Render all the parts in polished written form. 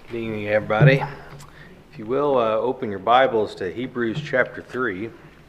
Good evening, everybody. If you will, open your Bibles to Hebrews chapter 3.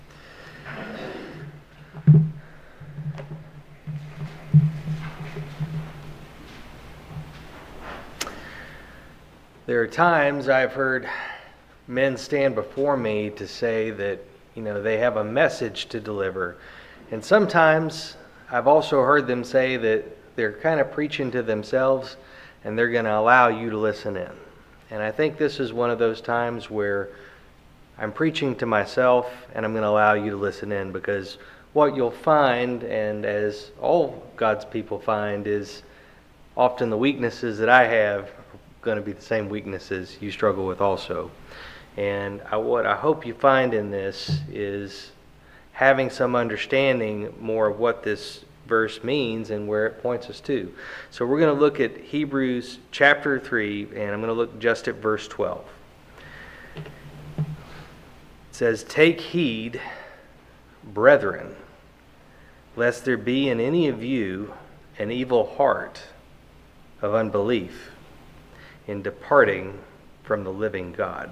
There are times I've heard men stand before me to say that, they have a message to deliver. And sometimes I've also heard them say that they're kind of preaching to themselves and they're going to allow you to listen in. And I think this is one of those times where I'm preaching to myself and I'm going to allow you to listen in, because what you'll find, and as all God's people find, is often the weaknesses that I have are going to be the same weaknesses you struggle with also. And what I hope you find in this is having some understanding more of what this verse means and where it points us to. So we're going to look at Hebrews chapter 3, and I'm going to look just at verse 12. It says, "Take heed, brethren, lest there be in any of you an evil heart of unbelief in departing from the living God."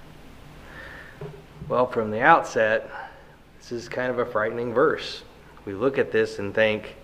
Well, from the outset, this is kind of a frightening verse. We look at this and think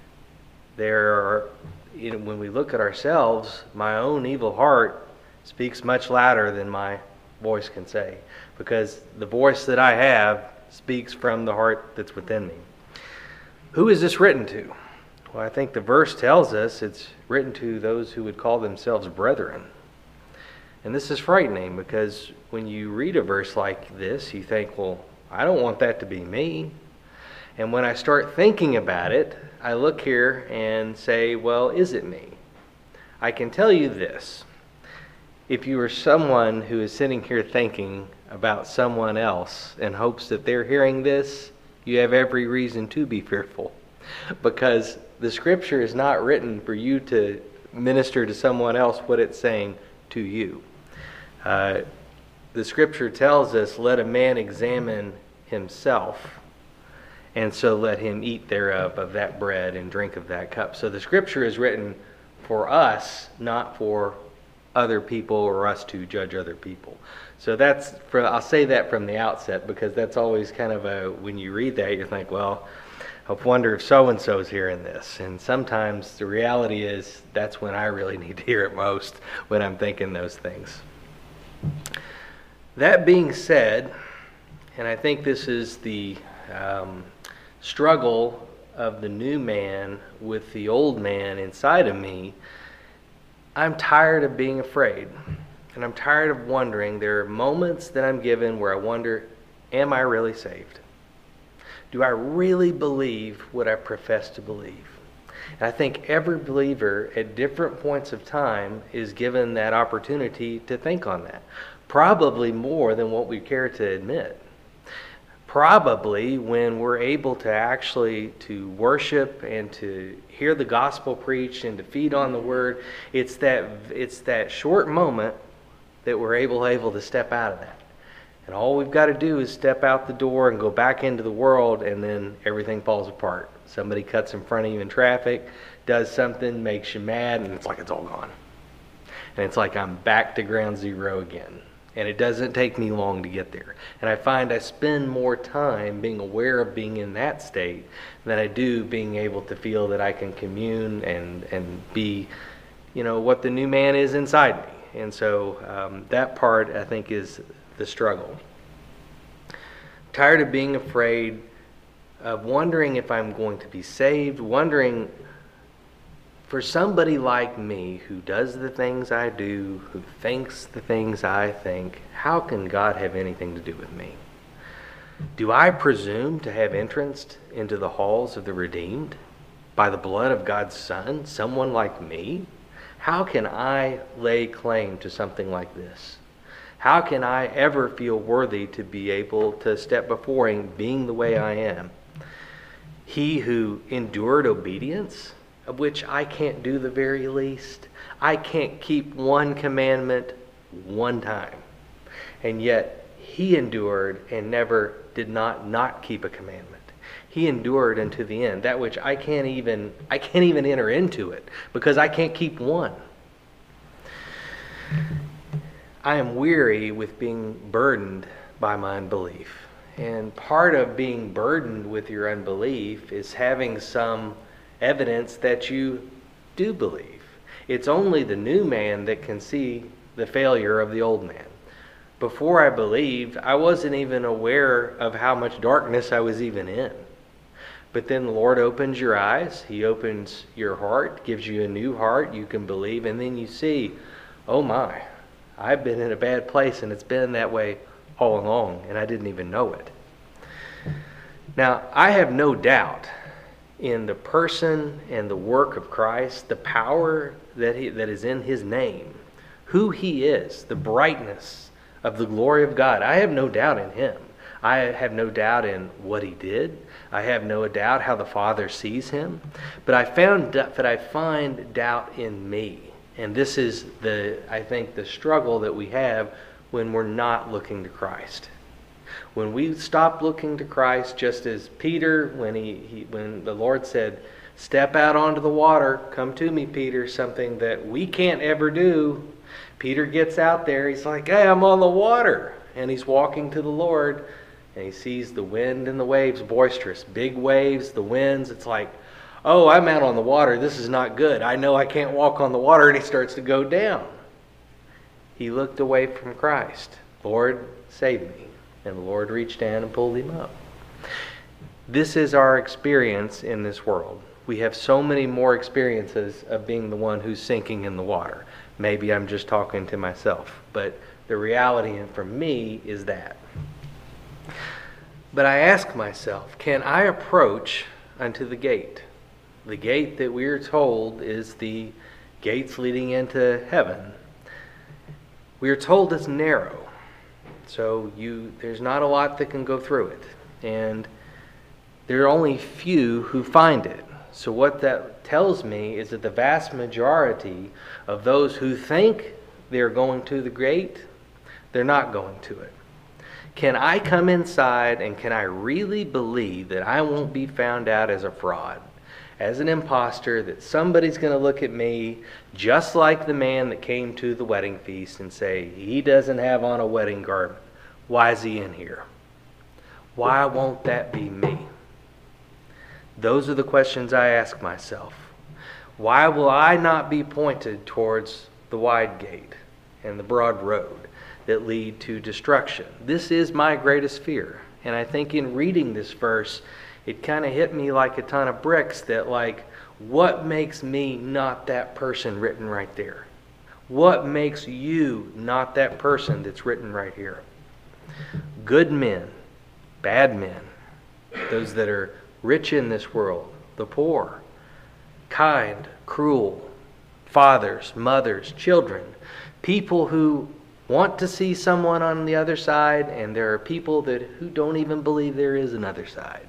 when we look at ourselves, my own evil heart speaks much louder than my voice can say, because the voice that I have speaks from the heart that's within me. Who is this written to? Well, I think the verse tells us it's written to those who would call themselves brethren. And this is frightening, because when you read a verse like this, you think, well, I don't want that to be me. And when I start thinking about it, I look here and say, well, is it me? I can tell you this. If you are someone who is sitting here thinking about someone else in hopes that they're hearing this, you have every reason to be fearful, because the scripture is not written for you to minister to someone else what it's saying to you. The scripture tells us, let a man examine himself, and so let him eat thereof of that bread and drink of that cup. So the scripture is written for us, not for other people or us to judge other people. So I'll say that from the outset, because that's always kind of when you read that, you think, well, I wonder if so-and-so's hearing this. And sometimes the reality is that's when I really need to hear it most, when I'm thinking those things. That being said, and I think this is the struggle of the new man with the old man inside of me, I'm tired of being afraid. And I'm tired of wondering. There are moments that I'm given where I wonder, am I really saved? Do I really believe what I profess to believe? And I think every believer at different points of time is given that opportunity to think on that. Probably more than what we care to admit. Probably when we're able to actually to worship and to hear the gospel preached and to feed on the word, it's that short moment that we're able to step out of that. And all we've got to do is step out the door and go back into the world, and then everything falls apart. Somebody cuts in front of you in traffic, does something, makes you mad, and it's like it's all gone. And it's like I'm back to ground zero again. And it doesn't take me long to get there. And I find I spend more time being aware of being in that state than I do being able to feel that I can commune and be, what the new man is inside me. And so that part, I think, is the struggle. Tired of being afraid, of wondering if I'm going to be saved, wondering, for somebody like me who does the things I do, who thinks the things I think, how can God have anything to do with me? Do I presume to have entrance into the halls of the redeemed by the blood of God's Son, someone like me? How can I lay claim to something like this? How can I ever feel worthy to be able to step before Him being the way I am? He who endured obedience, of which I can't do the very least. I can't keep one commandment one time. And yet He endured and never did not keep a commandment. He endured unto the end, that which I can't even enter into it, because I can't keep one. I am weary with being burdened by my unbelief. And part of being burdened with your unbelief is having some evidence that you do believe. It's only the new man that can see the failure of the old man. Before I believed, I wasn't even aware of how much darkness I was even in. But then the Lord opens your eyes, He opens your heart, gives you a new heart, you can believe, and then you see, oh my, I've been in a bad place and it's been that way all along, and I didn't even know it. Now, I have no doubt in the person and the work of Christ, the power that is in His name, who He is, the brightness of the glory of God. I have no doubt in Him. I have no doubt in what He did. I have no doubt how the Father sees Him. But I find doubt in me. And this is I think the struggle that we have when we're not looking to Christ. When we stop looking to Christ, just as Peter, when the Lord said, step out onto the water, come to me, Peter, something that we can't ever do. Peter gets out there, he's like, hey, I'm on the water. And he's walking to the Lord, and he sees the wind and the waves boisterous. Big waves, the winds, it's like, oh, I'm out on the water, this is not good. I know I can't walk on the water, and he starts to go down. He looked away from Christ. Lord, save me. And the Lord reached down and pulled him up. This is our experience in this world. We have so many more experiences of being the one who's sinking in the water. Maybe I'm just talking to myself, but the reality for me is that. But I ask myself, can I approach unto the gate? The gate that we are told is the gates leading into heaven. We are told it's narrow. So there's not a lot that can go through it. And there are only few who find it. So what that tells me is that the vast majority of those who think they're going to the gate, they're not going to it. Can I come inside and can I really believe that I won't be found out as a fraud, as an imposter, that somebody's going to look at me just like the man that came to the wedding feast and say, he doesn't have on a wedding garment. Why is he in here? Why won't that be me? Those are the questions I ask myself. Why will I not be pointed towards the wide gate and the broad road that lead to destruction? This is my greatest fear. And I think in reading this verse, it kind of hit me like a ton of bricks that what makes me not that person written right there? What makes you not that person that's written right here? Good men, bad men, those that are rich in this world, the poor, kind, cruel, fathers, mothers, children, people who want to see someone on the other side, and there are people who don't even believe there is another side.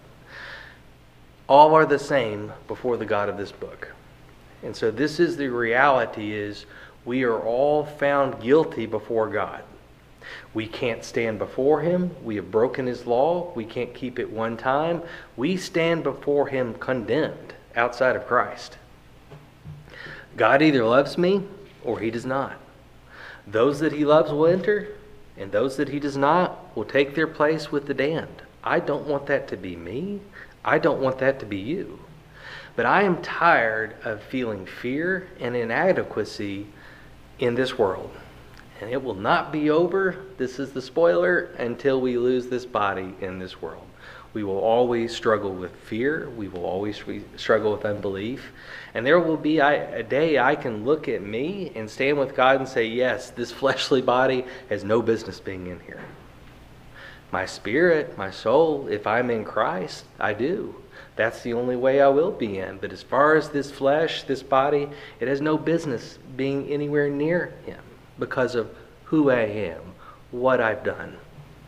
All are the same before the God of this book. And so this is the reality, is we are all found guilty before God. We can't stand before Him. We have broken His law. We can't keep it one time. We stand before Him condemned outside of Christ. God either loves me or He does not. Those that He loves will enter, and those that He does not will take their place with the damned. I don't want that to be me. I don't want that to be you. But I am tired of feeling fear and inadequacy in this world. And it will not be over, this is the spoiler, until we lose this body in this world. We will always struggle with fear. We will always struggle with unbelief. And there will be a day I can look at me and stand with God and say, yes, this fleshly body has no business being in here. My spirit, my soul, if I'm in Christ, I do. That's the only way I will be in. But as far as this flesh, this body, it has no business being anywhere near Him because of who I am, what I've done.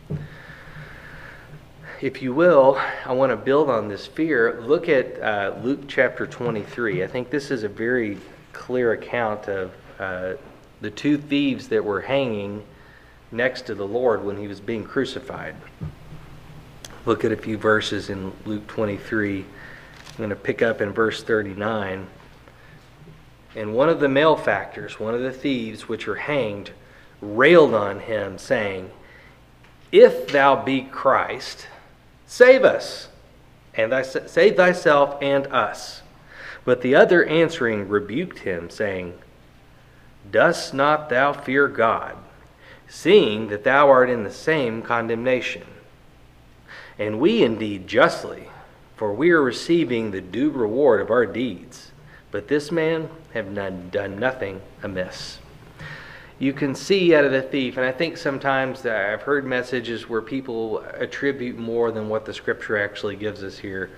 If you will, I want to build on this fear. Look at Luke chapter 23. I think this is a very clear account of the two thieves that were hanging next to the Lord when He was being crucified. Look at a few verses in Luke 23. I'm going to pick up in verse 39. And one of the malefactors, one of the thieves which are hanged, railed on him, saying, "If thou be Christ, save us, and save thyself and us." But the other answering rebuked him, saying, "Dost not thou fear God, seeing that thou art in the same condemnation? And we indeed justly, for we are receiving the due reward of our deeds. But this man have done nothing amiss." You can see out of the thief, and I think sometimes that I've heard messages where people attribute more than what the scripture actually gives us here.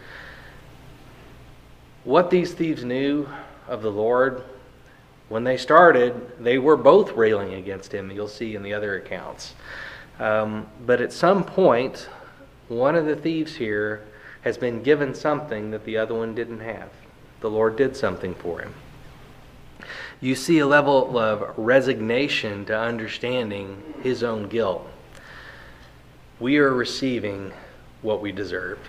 What these thieves knew of the Lord, when they started, they were both railing against him, you'll see in the other accounts. But at some point, one of the thieves here has been given something that the other one didn't have. The Lord did something for him. You see a level of resignation to understanding his own guilt. We are receiving what we deserved.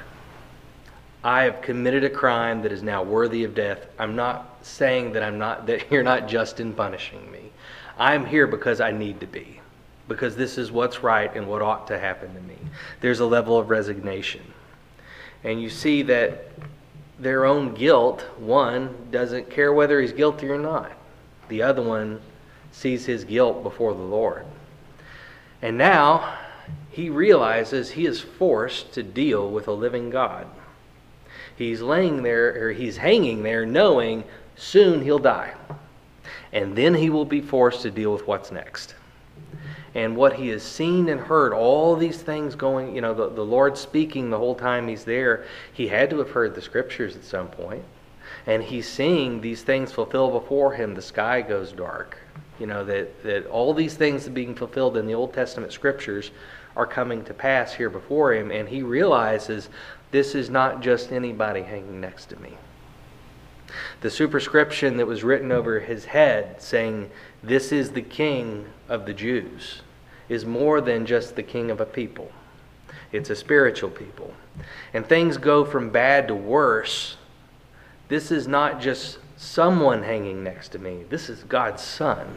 I have committed a crime that is now worthy of death. I'm not saying that you're not just in punishing me. I'm here because I need to be, because this is what's right and what ought to happen to me. There's a level of resignation. And you see that their own guilt, one doesn't care whether he's guilty or not. The other one sees his guilt before the Lord. And now he realizes he is forced to deal with a living God. He's laying there, or he's hanging there, knowing soon he'll die. And then he will be forced to deal with what's next. And what he has seen and heard, all these things going, the Lord speaking the whole time he's there, he had to have heard the scriptures at some point. And he's seeing these things fulfill before him. The sky goes dark. That all these things being fulfilled in the Old Testament scriptures are coming to pass here before him. And he realizes this is not just anybody hanging next to me. The superscription that was written over his head saying, "This is the King of the Jews," is more than just the king of a people. It's a spiritual people. And things go from bad to worse. This is not just someone hanging next to me. This is God's Son.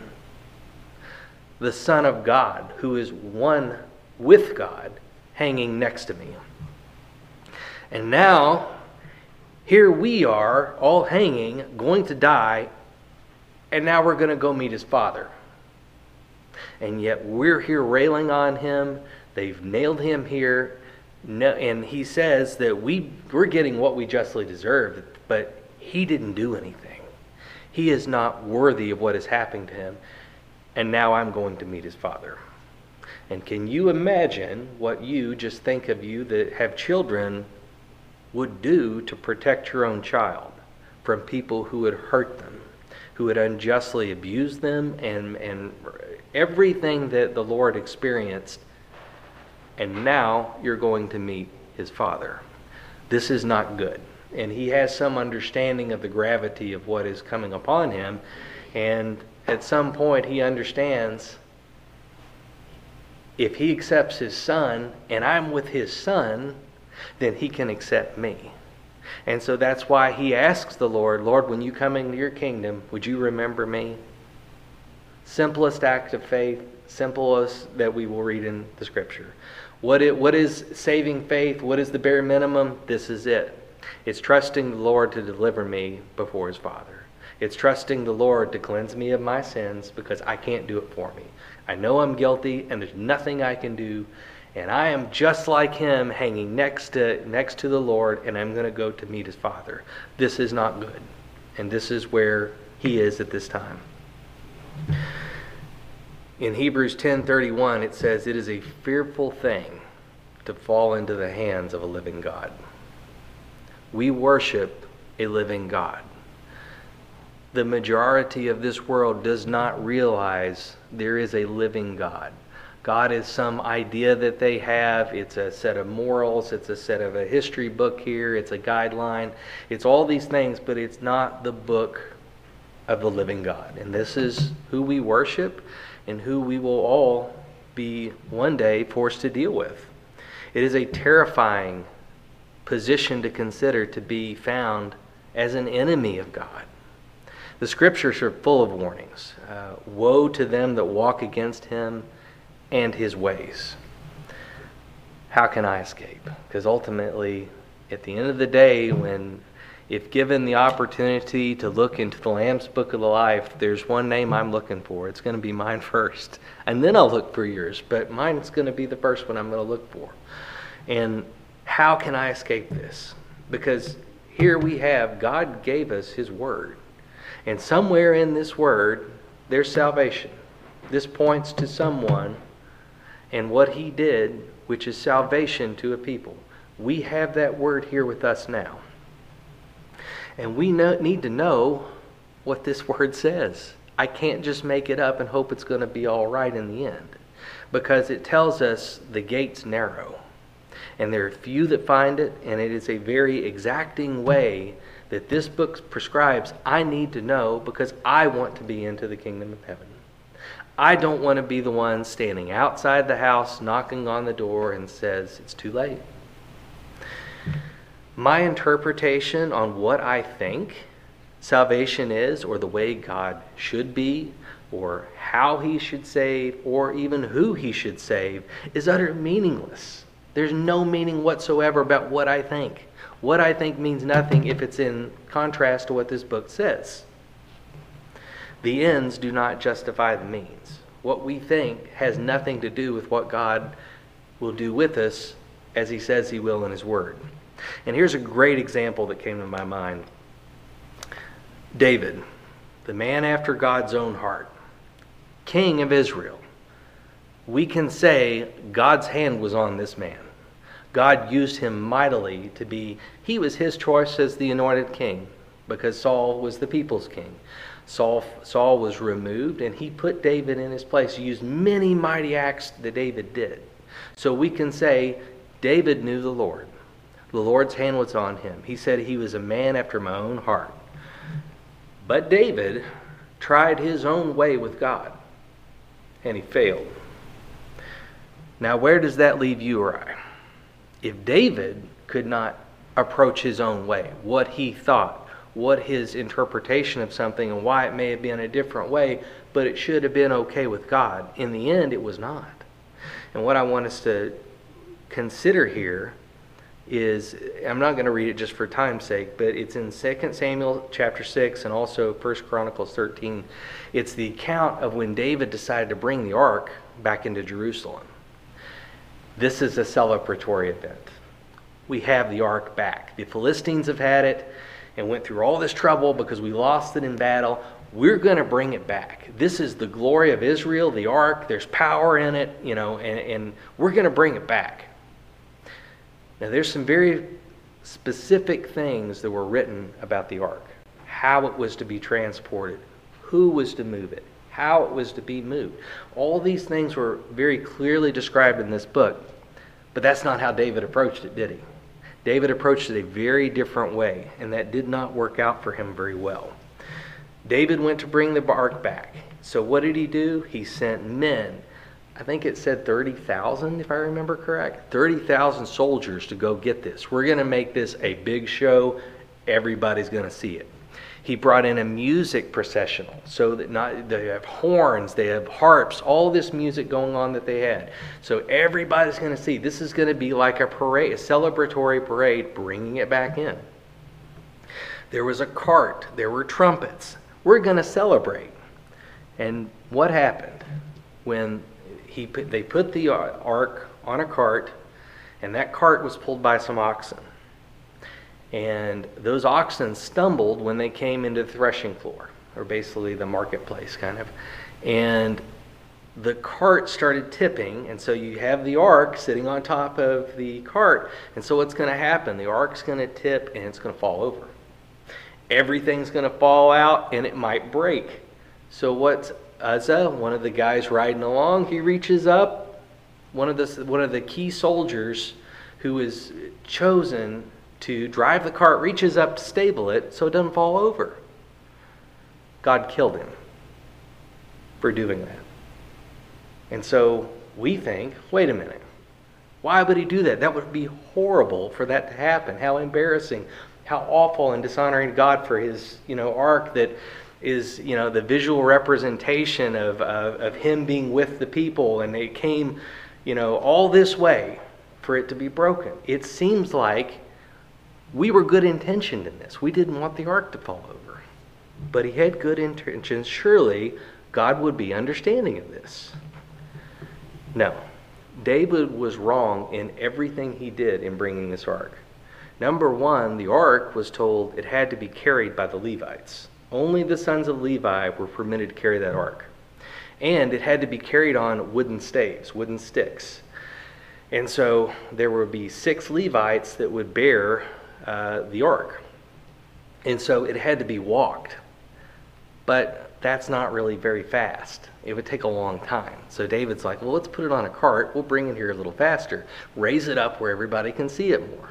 The Son of God, who is one with God, hanging next to me. And now, here we are, all hanging, going to die, and now we're going to go meet his Father. And yet we're here railing on him. They've nailed him here. And he says that we're getting what we justly deserve, but he didn't do anything. He is not worthy of what is happening to him. And now I'm going to meet his Father. And can you imagine what you, just think of you that have children, would do to protect your own child from people who would hurt them, who would unjustly abuse them, and everything that the Lord experienced. And now you're going to meet his Father. This is not good. And he has some understanding of the gravity of what is coming upon him. And at some point he understands, if he accepts his Son and I'm with his Son, then he can accept me. And so that's why he asks the Lord, "Lord, when you come into your kingdom, would you remember me?" Simplest act of faith, simplest that we will read in the scripture. What is saving faith? What is the bare minimum? This is it. It's trusting the Lord to deliver me before his Father. It's trusting the Lord to cleanse me of my sins, because I can't do it for me. I know I'm guilty and there's nothing I can do. And I am just like him, hanging next to the Lord, and I'm going to go to meet his Father. This is not good. And this is where he is at this time. In Hebrews 10:31, it says, "It is a fearful thing to fall into the hands of a living God." We worship a living God. The majority of this world does not realize there is a living God. God is some idea that they have. It's a set of morals. It's a set of a history book here. It's a guideline. It's all these things, but it's not the book of the living God. And this is who we worship and who we will all be one day forced to deal with. It is a terrifying position to consider, to be found as an enemy of God. The scriptures are full of warnings. Woe to them that walk against him and his ways. How can I escape? Because ultimately, at the end of the day, if given the opportunity to look into the Lamb's Book of the Life, there's one name I'm looking for. It's going to be mine first. And then I'll look for yours. But mine's going to be the first one I'm going to look for. And how can I escape this? Because here we have, God gave us his word. And somewhere in this word, there's salvation. This points to someone and what he did, which is salvation to a people. We have that word here with us now. And we need to know what this word says. I can't just make it up and hope it's going to be all right in the end. Because it tells us the gate's narrow. And there are few that find it, and it is a very exacting way that this book prescribes I need to know because I want to be into the kingdom of heaven. I don't want to be the one standing outside the house knocking on the door and says it's too late. My interpretation on what I think salvation is, or the way God should be, or how he should save, or even who he should save, is utterly meaningless. There's no meaning whatsoever about what I think. What I think means nothing if it's in contrast to what this book says. The ends do not justify the means. What we think has nothing to do with what God will do with us as he says he will in his word. And here's a great example that came to my mind. David, the man after God's own heart, king of Israel. We can say God's hand was on this man. God used him mightily he was his choice as the anointed king because Saul was the people's king. Saul was removed and he put David in his place. He used many mighty acts that David did. So we can say David knew the Lord. The Lord's hand was on him. He said he was a man after my own heart. But David tried his own way with God, and he failed. Now, where does that leave you or I? If David could not approach his own way, what he thought, what his interpretation of something, and why it may have been a different way, but it should have been okay with God, in the end, it was not. And what I want us to consider here is, I'm not going to read it just for time's sake, but it's in 2 Samuel chapter 6 and also 1 Chronicles 13. It's the account of when David decided to bring the ark back into Jerusalem. This is a celebratory event. We have the ark back. The Philistines have had it and went through all this trouble because we lost it in battle. We're going to bring it back. This is the glory of Israel, the ark. There's power in it, and we're going to bring it back. Now, there's some very specific things that were written about the ark. How it was to be transported, who was to move it, how it was to be moved. All these things were very clearly described in this book, but that's not how David approached it, did he? David approached it a very different way, and that did not work out for him very well. David went to bring the ark back. So what did he do? He sent men. I think it said 30,000, if I remember correct. 30,000 soldiers to go get this. We're going to make this a big show. Everybody's going to see it. He brought in a music processional. So that they have horns, they have harps, all this music going on that they had. So everybody's going to see. This is going to be like a parade, a celebratory parade, bringing it back in. There was a cart. There were trumpets. We're going to celebrate. And what happened when they put the ark on a cart, and that cart was pulled by some oxen. And those oxen stumbled when they came into the threshing floor, or basically the marketplace kind of. And the cart started tipping, and so you have the ark sitting on top of the cart. And so what's going to happen? The ark's going to tip, and it's going to fall over. Everything's going to fall out, and it might break. So what's Uzzah, one of the guys riding along, he reaches up. One of the key soldiers who is chosen to drive the cart reaches up to stable it so it doesn't fall over. God killed him for doing that. And so we think, wait a minute, why would he do that? That would be horrible for that to happen. How embarrassing, how awful and dishonoring to God for his ark that is, the visual representation of him being with the people, and it came, all this way for it to be broken. It seems like we were good intentioned in this. We didn't want the ark to fall over. But he had good intentions. Surely God would be understanding of this. No. David was wrong in everything he did in bringing this ark. Number one, the ark was told it had to be carried by the Levites. Only the sons of Levi were permitted to carry that ark. And it had to be carried on wooden staves, wooden sticks. And so there would be 6 Levites that would bear the ark. And so it had to be walked. But that's not really very fast. It would take a long time. So David's like, well, let's put it on a cart. We'll bring it here a little faster. Raise it up where everybody can see it more.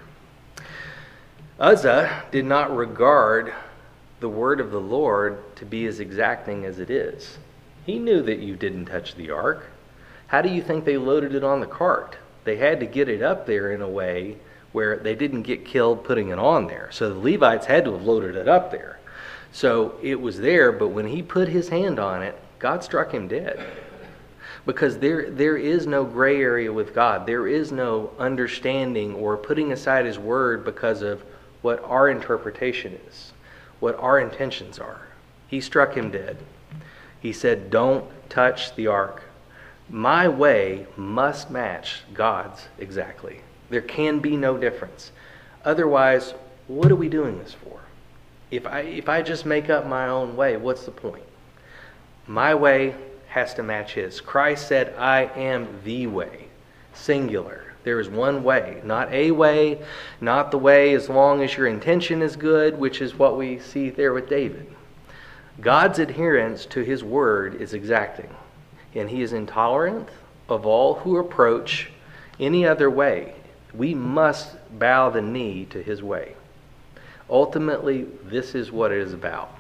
Uzzah did not regard the word of the Lord to be as exacting as it is. He knew that you didn't touch the ark. How do you think they loaded it on the cart? They had to get it up there in a way where they didn't get killed putting it on there. So the Levites had to have loaded it up there. So it was there, but when he put his hand on it, God struck him dead. Because there is no gray area with God. There is no understanding or putting aside his word because of what our interpretation is, what our intentions are. He struck him dead. He said, don't touch the ark. My way must match God's exactly. There can be no difference. Otherwise, what are we doing this for? If I just make up my own way, what's the point? My way has to match his. Christ said, I am the way. Singular. There is one way, not a way, not the way as long as your intention is good, which is what we see there with David. God's adherence to his word is exacting, and he is intolerant of all who approach any other way. We must bow the knee to his way. Ultimately, this is what it is about.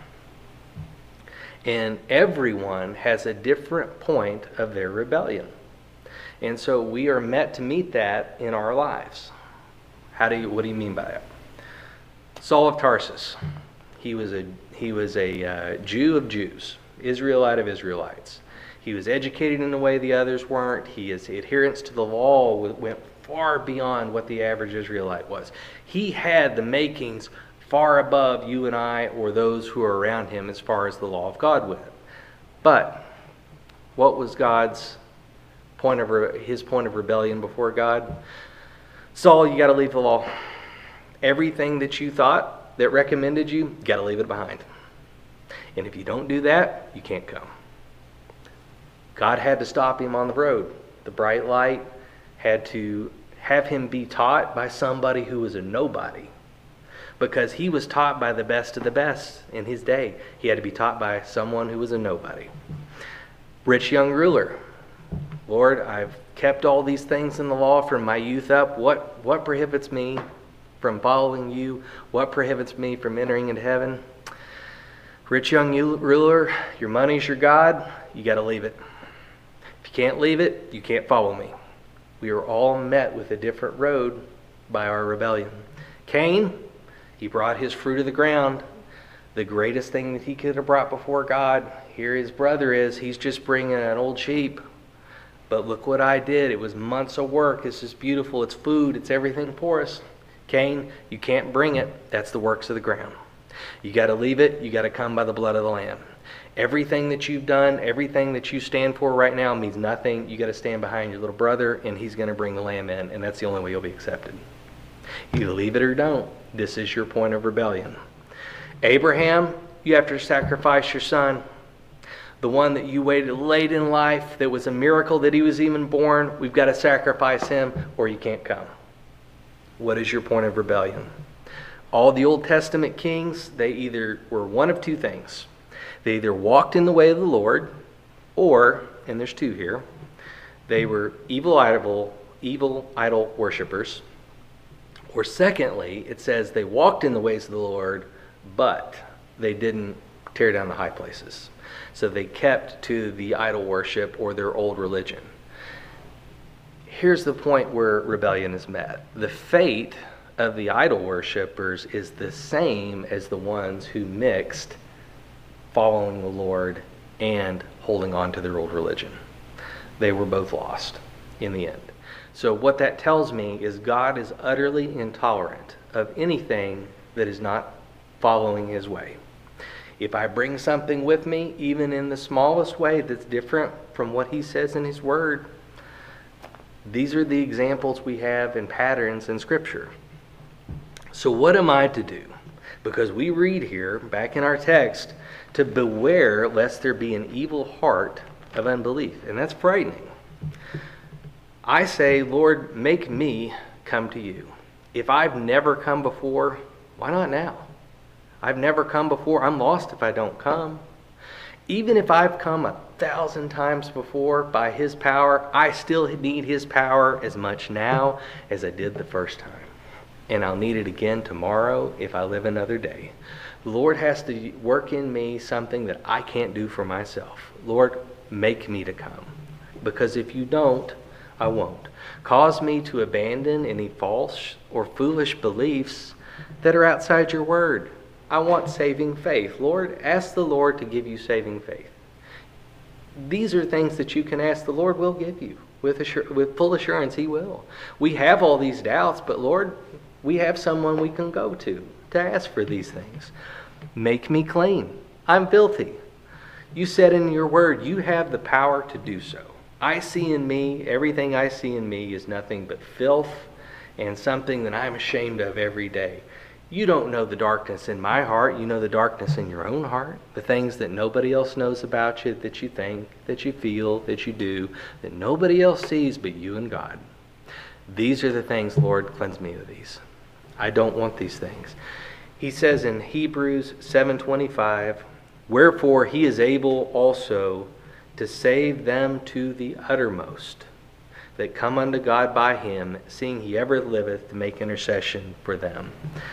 And everyone has a different point of their rebellion. And so we are meant to meet that in our lives. What do you mean by that? Saul of Tarsus. He was a Jew of Jews, Israelite of Israelites. He was educated in a way the others weren't. His adherence to the law went far beyond what the average Israelite was. He had the makings far above you and I or those who are around him as far as the law of God went. But what was God's point of rebellion before God? Saul, you got to leave the law. Everything that you thought that recommended you got to leave it behind. And if you don't do that, you can't come. God had to stop him on the road. The bright light had to have him be taught by somebody who was a nobody. Because he was taught by the best of the best in his day. He had to be taught by someone who was a nobody. Rich young ruler. Lord, I've kept all these things in the law from my youth up. What prohibits me from following you? What prohibits me from entering into heaven? Rich young ruler, your money's your God. You got to leave it. If you can't leave it, you can't follow me. We are all met with a different road by our rebellion. Cain, he brought his fruit of the ground, the greatest thing that he could have brought before God. Here his brother is. He's just bringing an old sheep. But look what I did. It was months of work. This is beautiful. It's food. It's everything for us. Cain, you can't bring it. That's the works of the ground. You got to leave it. You got to come by the blood of the Lamb. Everything that you've done, everything that you stand for right now means nothing. You got to stand behind your little brother, and he's going to bring the lamb in, and that's the only way you'll be accepted. Either leave it or don't. This is your point of rebellion. Abraham, you have to sacrifice your son. The one that you waited late in life, that was a miracle that he was even born. We've got to sacrifice him or you can't come. What is your point of rebellion? All the Old Testament kings, they either were one of two things. They either walked in the way of the Lord, or, and there's two here, they were evil idol worshipers. Or secondly, it says they walked in the ways of the Lord, but they didn't tear down the high places. So they kept to the idol worship or their old religion. Here's the point where rebellion is met. The fate of the idol worshipers is the same as the ones who mixed following the Lord and holding on to their old religion. They were both lost in the end. So what that tells me is God is utterly intolerant of anything that is not following his way. If I bring something with me, even in the smallest way that's different from what he says in his word, these are the examples we have and patterns in Scripture. So what am I to do? Because we read here, back in our text, to beware lest there be an evil heart of unbelief. And that's frightening. I say, Lord, make me come to you. If I've never come before, why not now? I've never come before. I'm lost if I don't come. Even if I've come 1,000 times before by his power, I still need his power as much now as I did the first time. And I'll need it again tomorrow if I live another day. The Lord has to work in me something that I can't do for myself. Lord, make me to come. Because if you don't, I won't. Cause me to abandon any false or foolish beliefs that are outside your word. I want saving faith. Lord, ask the Lord to give you saving faith. These are things that you can ask. The Lord will give you. With full assurance, he will. We have all these doubts, but Lord, we have someone we can go to ask for these things. Make me clean. I'm filthy. You said in your word, you have the power to do so. I see in me, everything I see in me is nothing but filth and something that I'm ashamed of every day. You don't know the darkness in my heart. You know the darkness in your own heart. The things that nobody else knows about you, that you think, that you feel, that you do, that nobody else sees but you and God. These are the things, Lord, cleanse me of these. I don't want these things. He says in Hebrews 7:25, wherefore he is able also to save them to the uttermost that come unto God by him, seeing he ever liveth to make intercession for them.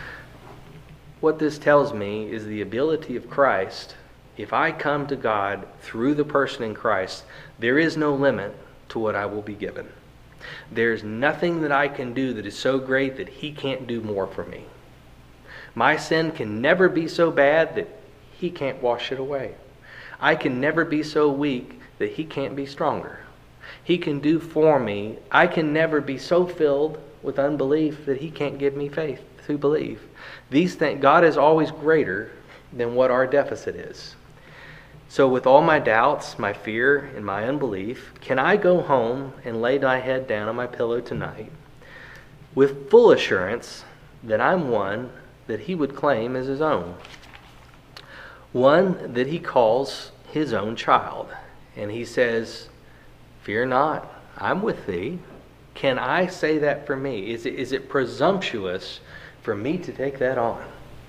What this tells me is the ability of Christ. If I come to God through the person in Christ, there is no limit to what I will be given. There's nothing that I can do that is so great that he can't do more for me. My sin can never be so bad that he can't wash it away. I can never be so weak that he can't be stronger. He can do for me. I can never be so filled with unbelief that he can't give me faith to believe. These things, God is always greater than what our deficit is. So with all my doubts, my fear, and my unbelief, can I go home and lay my head down on my pillow tonight with full assurance that I'm one that he would claim as his own? One that he calls his own child. And he says, fear not, I'm with thee. Can I say that for me? Is it presumptuous for me to take that on?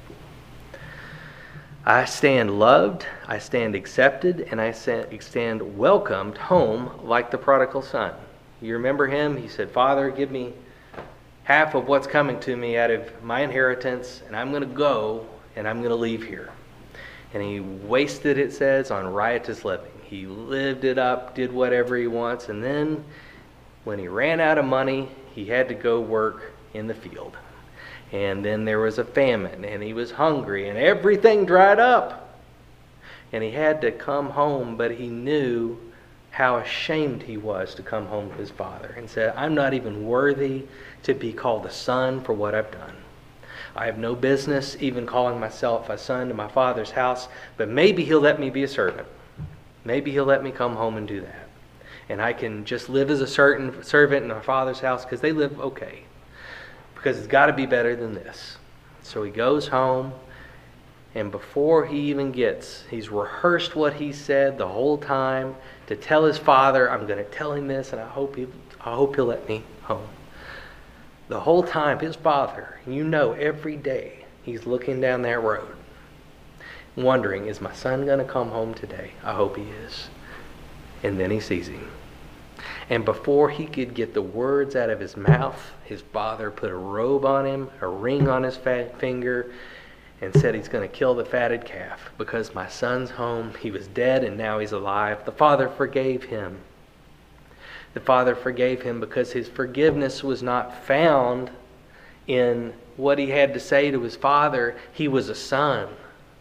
I stand loved, I stand accepted, and I stand welcomed home like the prodigal son. You remember him? He said, Father, give me half of what's coming to me out of my inheritance, and I'm going to go, and I'm going to leave here. And he wasted, it says, on riotous living. He lived it up, did whatever he wants, and then when he ran out of money, he had to go work in the field. And then there was a famine, and he was hungry, and everything dried up. And he had to come home, but he knew how ashamed he was to come home to his father, and said, I'm not even worthy to be called a son for what I've done. I have no business even calling myself a son to my father's house, but maybe he'll let me be a servant. Maybe he'll let me come home and do that. And I can just live as a certain servant in our father's house because they live okay. Because it's got to be better than this. So he goes home, and before he even he's rehearsed what he said the whole time to tell his father, I'm going to tell him this, and I hope he'll let me home. The whole time, his father, every day, he's looking down that road, wondering, is my son going to come home today? I hope he is. And then he sees him. And before he could get the words out of his mouth, his father put a robe on him, a ring on his finger, and said he's going to kill the fatted calf because my son's home. He was dead and now he's alive. The father forgave him. The father forgave him because his forgiveness was not found in what he had to say to his father. He was a son.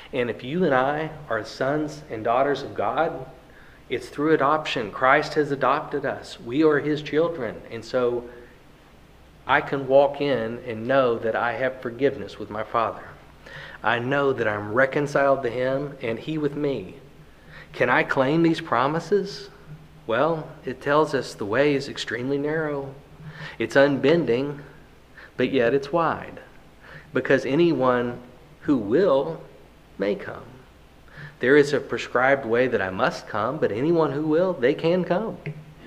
And if you and I are sons and daughters of God, it's through adoption. Christ has adopted us. We are his children. And so I can walk in and know that I have forgiveness with my Father. I know that I'm reconciled to him and he with me. Can I claim these promises? Well, it tells us the way is extremely narrow. It's unbending, but yet it's wide. Because anyone who will may come. There is a prescribed way that I must come, but anyone who will, they can come.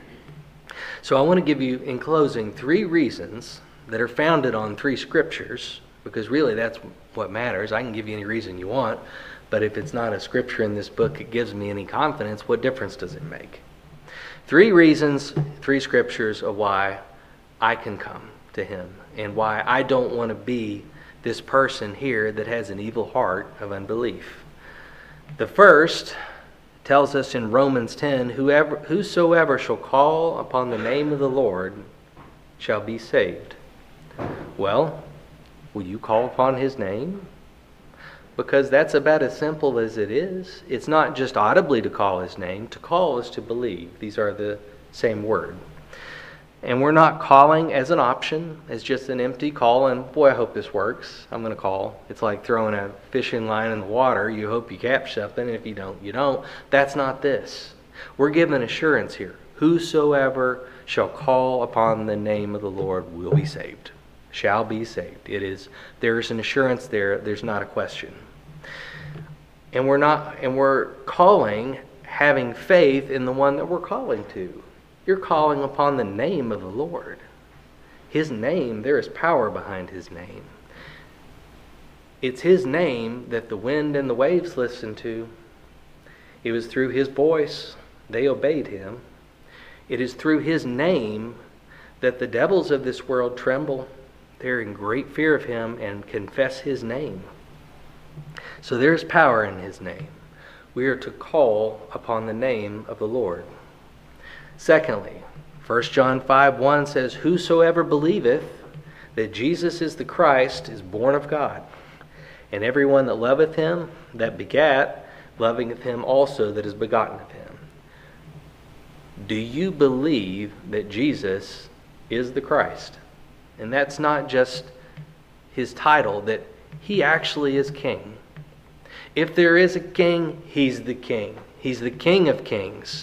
So I want to give you, in closing, 3 reasons that are founded on 3 scriptures, because really that's what matters. I can give you any reason you want, but if it's not a scripture in this book, it gives me any confidence, what difference does it make? 3 reasons, 3 scriptures of why I can come to him and why I don't want to be this person here that has an evil heart of unbelief. The first tells us in Romans 10, whosoever shall call upon the name of the Lord shall be saved. Well, will you call upon his name? Because that's about as simple as it is. It's not just audibly to call his name. To call is to believe. These are the same word. And we're not calling as an option, as just an empty call, and boy, I hope this works. I'm going to call. It's like throwing a fishing line in the water. You hope you catch something, and if you don't, you don't. That's not this. We're given assurance here. Whosoever shall call upon the name of the Lord will be saved. Shall be saved. There's an assurance there. There's not a question. And we're calling, having faith in the one that we're calling to. You're calling upon the name of the Lord. His name, there is power behind his name. It's his name that the wind and the waves listen to. It was through his voice they obeyed him. It is through his name that the devils of this world tremble. They're in great fear of him and confess his name. So there's power in his name. We are to call upon the name of the Lord. Secondly, 1 John 5:1 says, whosoever believeth that Jesus is the Christ is born of God. And everyone that loveth him, that begat, loveth him also that is begotten of him. Do you believe that Jesus is the Christ? And that's not just his title, that he actually is king. If there is a king, he's the king. He's the King of kings.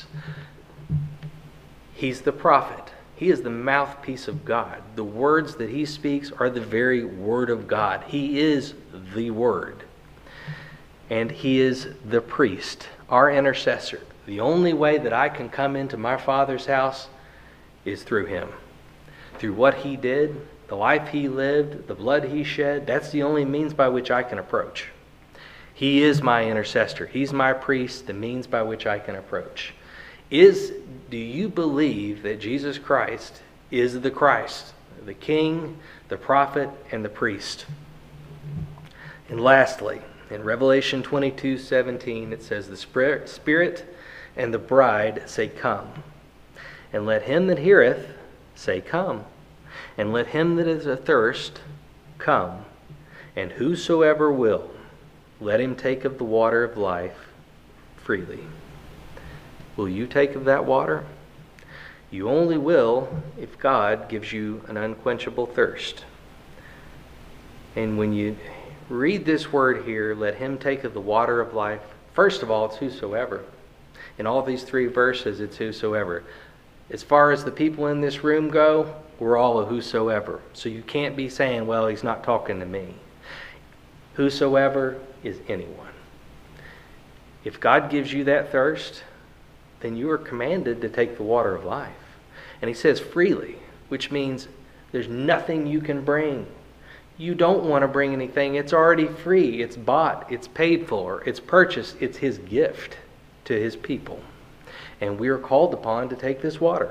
He's the prophet. He is the mouthpiece of God. The words that he speaks are the very word of God. He is the word. And he is the priest, our intercessor. The only way that I can come into my Father's house is through him. Through what he did, the life he lived, the blood he shed, that's the only means by which I can approach. He is my intercessor. He's my priest, the means by which I can approach. Do you believe that Jesus Christ is the Christ, the King, the prophet, and the priest? And lastly, in Revelation 22:17, it says, the Spirit and the bride say, come. And let him that heareth say, come. And let him that is athirst come. And whosoever will, let him take of the water of life freely. Will you take of that water? You only will if God gives you an unquenchable thirst. And when you read this word here, let him take of the water of life, first of all, it's whosoever. In all these 3 verses, it's whosoever. As far as the people in this room go, we're all a whosoever. So you can't be saying, well, he's not talking to me. Whosoever is anyone. If God gives you that thirst, then you are commanded to take the water of life. And he says freely, which means there's nothing you can bring. You don't want to bring anything. It's already free. It's bought. It's paid for. It's purchased. It's his gift to his people. And we are called upon to take this water.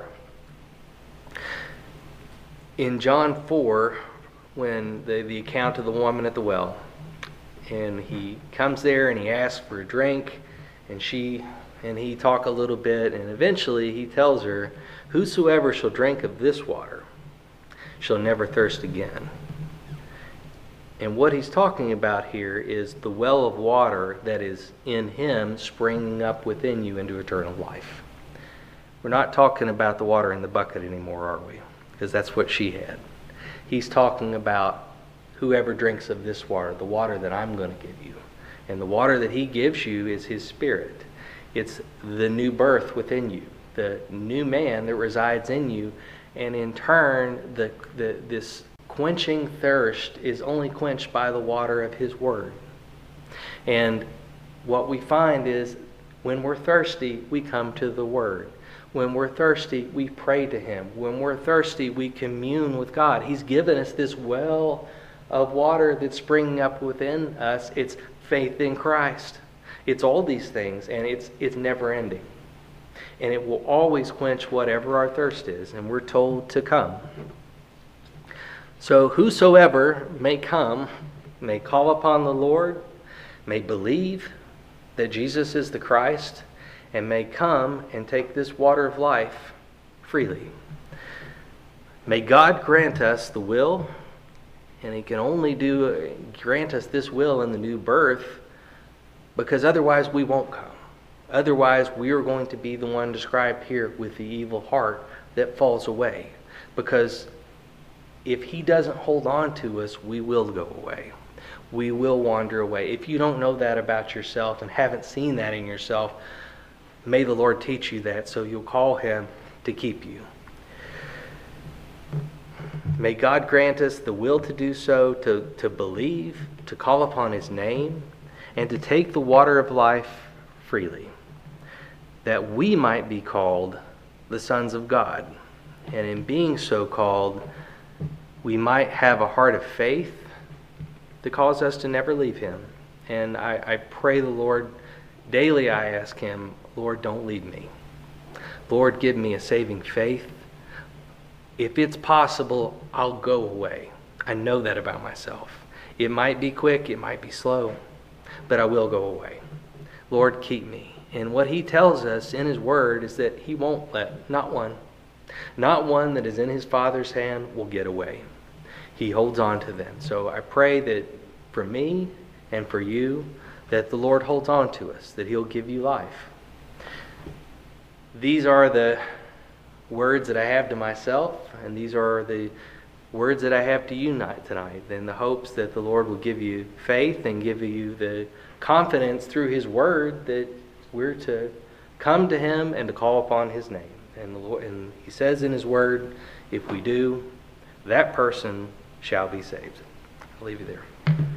In John 4, when the account of the woman at the well, and he comes there and he asks for a drink, and he talk a little bit, and eventually he tells her, whosoever shall drink of this water shall never thirst again. And what he's talking about here is the well of water that is in him springing up within you into eternal life. We're not talking about the water in the bucket anymore, are we? Because that's what she had. He's talking about whoever drinks of this water, the water that I'm going to give you. And the water that he gives you is his Spirit. It's the new birth within you, the new man that resides in you. And in turn, this quenching thirst is only quenched by the water of his word. And what we find is when we're thirsty, we come to the word. When we're thirsty, we pray to him. When we're thirsty, we commune with God. He's given us this well of water that's springing up within us. It's faith in Christ. It's all these things, and it's never ending. And it will always quench whatever our thirst is, and we're told to come. So whosoever may come, may call upon the Lord, may believe that Jesus is the Christ, and may come and take this water of life freely. May God grant us the will, and he can only grant us this will in the new birth, because otherwise we won't come. Otherwise we are going to be the one described here with the evil heart that falls away. Because if he doesn't hold on to us, we will go away. We will wander away. If you don't know that about yourself and haven't seen that in yourself, may the Lord teach you that so you'll call him to keep you. May God grant us the will to do so, to believe, to call upon his name, and to take the water of life freely, that we might be called the sons of God. And in being so called, we might have a heart of faith that calls us to never leave him. And I pray the Lord, daily I ask him, Lord, don't leave me. Lord, give me a saving faith. If it's possible, I'll go away. I know that about myself. It might be quick, it might be slow, but I will go away. Lord, keep me. And what he tells us in his word is that he won't let, not one that is in his Father's hand will get away. He holds on to them. So I pray that for me and for you, that the Lord holds on to us, that he'll give you life. These are the words that I have to myself, and these are the words that I have to you tonight, in the hopes that the Lord will give you faith and give you the confidence through his word that we're to come to him and to call upon his name. And he says in his word, if we do, that person shall be saved. I'll leave you there.